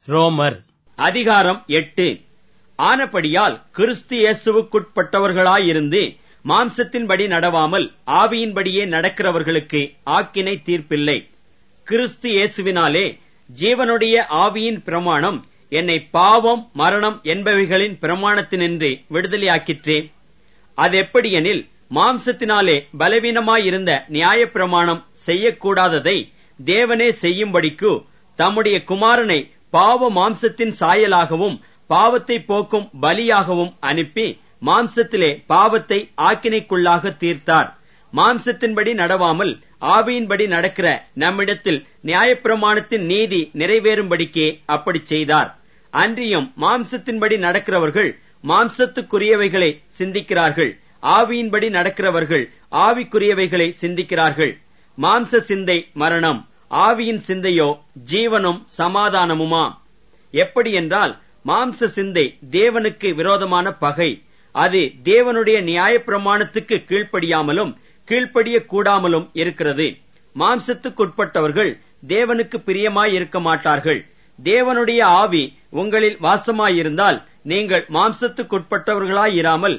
ரோமர் அதிகாரம் 8. ஆனபடியால் கிறிஸ்து இயேசுவுக்குட்பட்டவர்களாயிருந்து மாம்சத்தின்படி நடவாமல் ஆவியின்படியே நடக்கிறவர்களுக்கு ஆக்கினை தீர்ப்பில்லை. கிறிஸ்து இயேசுவினாலே ஜீவனுடைய ஆவியின் பிரமாணம் என்னை பாவம் மரணம் என்பவைகளின் பிரமாணத்தினின்று விடுதலையாக்கிற்றே. அதெப்படியெனில், மாம்சத்தினாலே பலவீனமாயிருந்த நியாயப்பிரமாணம் செய்யக்கூடாததை தேவனே செய்யும்படிக்கு தம்முடைய குமாரனை பாவ மாம்சத்தின் சாயலாகவும் பாவத்தை போக்கும் பலியாகவும் அனுப்பி மாம்சத்திலே பாவத்தை ஆக்கினைக்குள்ளாக தீர்த்தார். மாம்சத்தின்படி நடவாமல் ஆவியின்படி நடக்கிற நம்மிடத்தில் நியாயப்பிரமாணத்தின் நீதி நிறைவேறும்படிக்கே அப்படி செய்தார். அன்றியும் மாம்சத்தின்படி நடக்கிறவர்கள் மாம்சத்துக்குரியவைகளை சிந்திக்கிறார்கள், ஆவியின்படி நடக்கிறவர்கள் ஆவிக்குரியவைகளை சிந்திக்கிறார்கள். மாம்ச சிந்தை மரணம், ஆவியின் சிந்தையோ ஜீவனும் சமாதானமுமாம். எப்படி என்றால், மாம்ச சிந்தை தேவனுக்கு விரோதமான பகை. அது தேவனுடைய நியாயப்பிரமாணத்துக்கு கீழ்ப்படியாமலும் கீழ்ப்படிய கூடாமலும் இருக்கிறது. மாம்சத்துக்குட்பட்டவர்கள் தேவனுக்கு பிரியமாயிருக்க மாட்டார்கள். தேவனுடைய ஆவி உங்களில் வாசமாயிருந்தால் நீங்கள் மாம்சத்துக்குட்பட்டவர்களாயிராமல்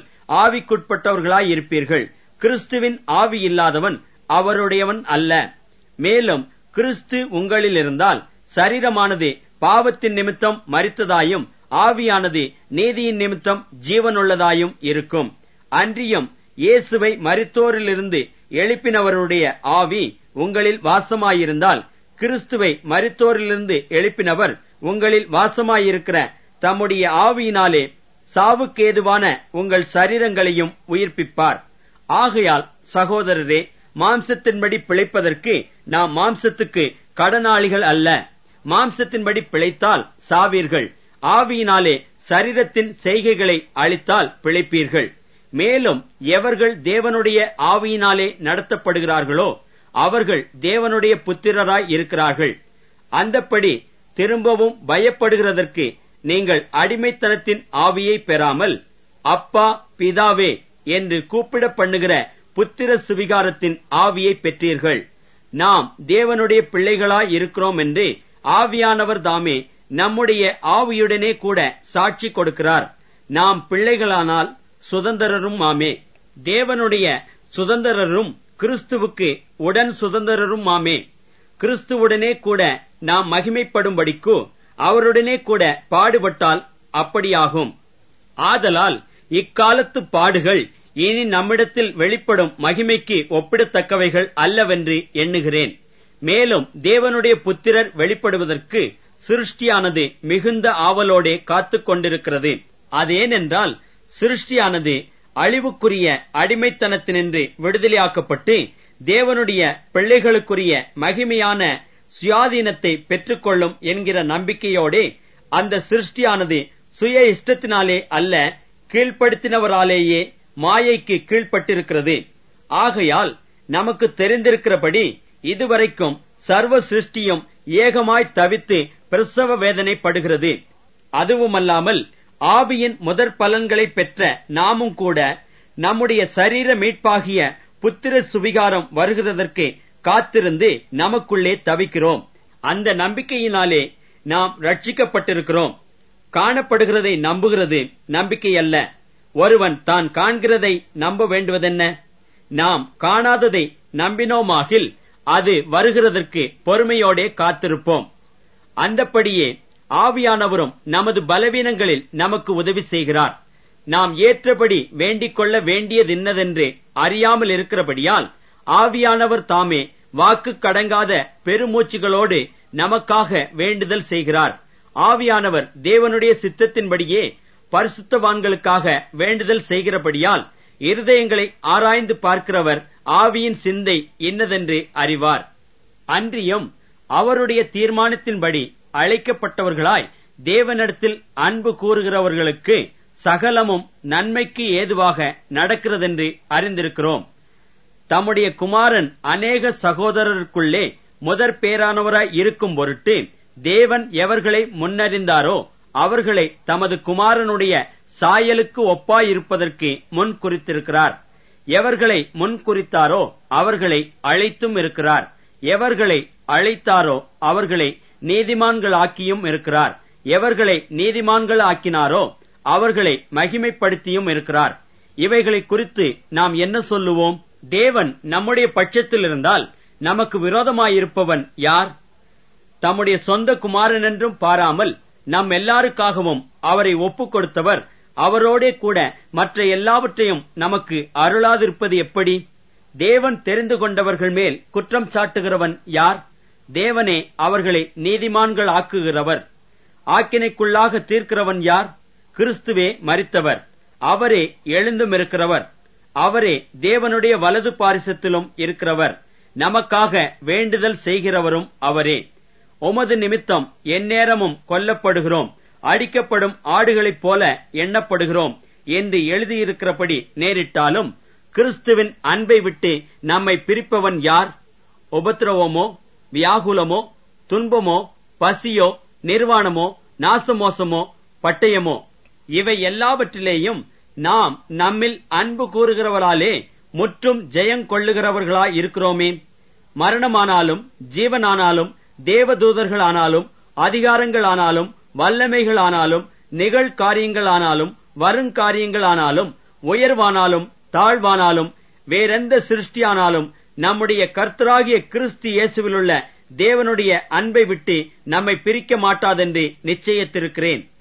ஆவிக்குட்பட்டவர்களாயிருப்பீர்கள். கிறிஸ்துவின் ஆவி இல்லாதவன் அவருடையவன் அல்ல. மேலும் கிறிஸ்து உங்களில் இருந்தால் சரீரமானது பாவத்தின் நிமித்தம் மரித்ததாயும் ஆவியானது நீதியின் நிமித்தம் ஜீவனுள்ளதாயும் இருக்கும். அன்றியும் இயேசுவை மரித்தோரிலிருந்து எழுப்பினவருடைய ஆவி உங்களில் வாசமாயிருந்தால் கிறிஸ்துவை மரித்தோரிலிருந்து எழுப்பினவர் உங்களில் வாசமாயிருக்கிற தம்முடைய ஆவியினாலே சாவுக்கேதுவான உங்கள் சரீரங்களையும் உயிர்ப்பிப்பார். ஆகையால் சகோதரரே, மாம்சத்தின்படி பிழைப்பதற்கு நாம் மாம்சத்துக்கு கடனாளிகள் அல்ல. மாம்சத்தின்படி பிழைத்தால் சாவீர்கள், ஆவியினாலே சரீரத்தின் செய்கைகளை அழித்தால் பிழைப்பீர்கள். மேலும் எவர்கள் தேவனுடைய ஆவியினாலே நடத்தப்படுகிறார்களோ அவர்கள் தேவனுடைய புத்திரராய் இருக்கிறார்கள். அந்தப்படி திரும்பவும் பயப்படுகிறதற்கு நீங்கள் அடிமைத்தனத்தின் ஆவியை பெறாமல் அப்பா பிதாவே என்று கூப்பிட பண்ணுகிற புத்திர சுவிகாரத்தின் ஆவியை பெற்றீர்கள். நாம் தேவனுடைய பிள்ளைகளாய் இருக்கிறோம் என்று ஆவியானவர் தாமே நம்முடைய ஆவியுடனே கூட சாட்சி கொடுக்கிறார். நாம் பிள்ளைகளானால் சுதந்திரரும் ஆமே, தேவனுடைய சுதந்திரரும் கிறிஸ்துவுக்கு உடன் சுதந்திரரும் ஆமே. கிறிஸ்துவுடனே கூட நாம் மகிமைப்படும்படிக்கு அவருடனே கூட பாடுபட்டால் அப்படியாகும். ஆதலால் இக்காலத்து பாடுகள் இனி நம்மிடத்தில் வெளிப்படும் மகிமைக்கு ஒப்பிடத்தக்கவைகள் அல்லவென்று எண்ணுகிறேன். மேலும் தேவனுடைய புத்திரர் வெளிப்படுவதற்கு சிருஷ்டியானது மிகுந்த ஆவலோடே காத்துக் கொண்டிருக்கிறது. அதேனென்றால், சிருஷ்டியானது அழிவுக்குரிய அடிமைத்தனத்தினின்று விடுதலையாக்கப்பட்டு தேவனுடைய பிள்ளைகளுக்குரிய மகிமையான சுயாதீனத்தை பெற்றுக்கொள்ளும் என்கிற நம்பிக்கையோடே அந்த சிருஷ்டியானது சுய இஷ்டத்தினாலே அல்ல, கீழ்ப்படுத்தினவராலேயே மாயைக்கு கீழ்ப்பட்டிருக்கிறது. ஆகையால் நமக்கு தெரிந்திருக்கிறபடி இதுவரைக்கும் சர்வ சிருஷ்டியும் ஏகமாய் தவித்து பிரசவ வேதனைப்படுகிறது. அதுவுமல்லாமல் ஆவியின் முதற் பலன்களை பெற்ற நாமும் கூட நம்முடைய சரீர மீட்பாகிய புத்திர சுவிகாரம் வருகிறதற்கு காத்திருந்து நமக்குள்ளே தவிக்கிறோம். அந்த நம்பிக்கையினாலே நாம் ரட்சிக்கப்பட்டிருக்கிறோம். காணப்படுகிறதை நம்புகிறது நம்பிக்கை அல்ல. ஒருவன் தான் காண்கிறதை நம்ப வேண்டுவதென்ன? நாம் காணாததை நம்பினோமாகில் அது வருகிறதற்கு பொறுமையோடே காத்திருப்போம். அந்தப்படியே ஆவியானவரும் நமது பலவீனங்களில் நமக்கு உதவி செய்கிறார். நாம் ஏற்றபடி வேண்டிக் கொள்ள வேண்டியதின்னதென்று அறியாமல் இருக்கிறபடியால் ஆவியானவர் தாமே வாக்கு கடங்காத பெருமூச்சுகளோடு நமக்காக வேண்டுதல் செய்கிறார். ஆவியானவர் தேவனுடைய சித்தத்தின்படியே பரிசுத்தவான்களுக்காக வேண்டுதல் செய்கிறபடியால் இருதயங்களை ஆராய்ந்து பார்க்கிறவர் ஆவியின் சிந்தை இன்னதென்று அறிவார். அன்றியும் அவருடைய தீர்மானத்தின்படி அழைக்கப்பட்டவர்களாய் தேவனிடத்தில் அன்பு கூறுகிறவர்களுக்கு சகலமும் நன்மைக்கு ஏதுவாக நடக்கிறதென்று அறிந்திருக்கிறோம். தம்முடைய குமாரன் அநேக சகோதரருக்குள்ளே முதற் பேரானவராய் இருக்கும் பொருட்டு தேவன் எவர்களை முன்னறிந்தாரோ அவர்களை தமது குமாரனுடைய சாயலுக்கு ஒப்பாயிருப்பதற்கு முன் குறித்திருக்கிறார். எவர்களை முன் குறித்தாரோ அவர்களை அழைத்தும் இருக்கிறார். எவர்களை அழைத்தாரோ அவர்களை நீதிமான்களாக்கியும் இருக்கிறார். எவர்களை நீதிமான்கள் ஆக்கினாரோ அவர்களை மகிமைப்படுத்தியும் இருக்கிறார். இவைகளை குறித்து நாம் என்ன சொல்லுவோம்? தேவன் நம்முடைய பட்சத்தில் இருந்தால் நமக்கு விரோதமாயிருப்பவன் யார்? தம்முடைய சொந்த குமாரன் என்றும் பாராமல் நம் எல்லாருக்காகவும் அவரை ஒப்புக் கொடுத்தவர் அவரோடே கூட மற்ற எல்லாவற்றையும் நமக்கு அருளாதிருப்பது எப்படி? தேவன் தெரிந்து கொண்டவர்கள் மேல் குற்றம் சாட்டுகிறவன் யார்? தேவனே அவர்களை நீதிமான்கள் ஆக்குகிறவர். ஆக்கினைக்குள்ளாக தீர்க்கிறவன் யார்? கிறிஸ்துவே மரித்தவர், அவரே எழுந்தும் இருக்கிறவர், அவரே தேவனுடைய வலது பாரிசத்திலும் இருக்கிறவர், நமக்காக வேண்டுதல் செய்கிறவரும் அவரே. உமது நிமித்தம் எந்நேரமும் கொல்லப்படுகிறோம், அடிக்கப்படும் ஆடுகளைப் போல எண்ணப்படுகிறோம் என்று எழுதியிருக்கிறபடி நேரிட்டாலும் கிறிஸ்துவின் அன்பை விட்டு நம்மை பிரிப்பவன் யார்? உபத்திரவமோ, வியாகுலமோ, துன்பமோ, பசியோ, நிர்வாணமோ, நாசமோசமோ, பட்டயமோ, இவை எல்லாவற்றிலேயும் நாம் நம்மில் அன்பு கூறுகிறவராலே முற்றும் ஜெயங்கொள்ளுகிறவர்களாயிருக்கிறோமே. மரணமானாலும் ஜீவனானாலும் தேவதூதர்களானாலும் அதிகாரங்களானாலும் வல்லமைகளானாலும் நிகழ்காரியங்களானாலும் வருங்காரியங்களானாலும் உயர்வானாலும் தாழ்வானாலும் வேறெந்த சிருஷ்டியானாலும் நம்முடைய கர்த்தராகிய கிறிஸ்து இயேசுவிலுள்ள தேவனுடைய அன்பை விட்டு நம்மை பிரிக்க மாட்டாதென்று நிச்சயித்திருக்கிறேன்.